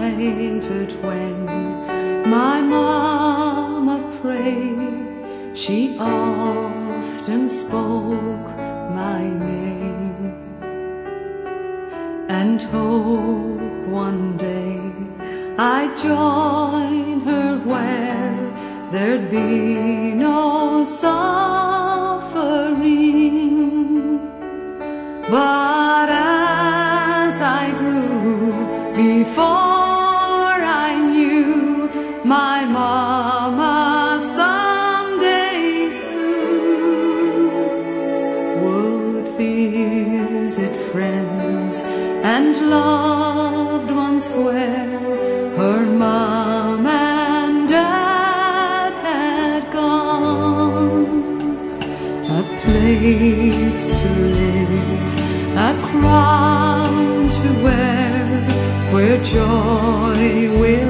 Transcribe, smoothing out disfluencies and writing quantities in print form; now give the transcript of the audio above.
delighted when my mama prayed. She often spoke my name and hope one day I'd join her where there'd be no suffering. But as I grew, before I knew, my mama someday soon would visit friends and loved ones where her mom and dad had gone. A place to live, a crown to wear, where joy will